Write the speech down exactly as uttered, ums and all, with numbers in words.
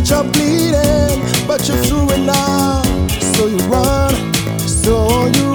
You're bleeding, but you're through it now. So you run, so you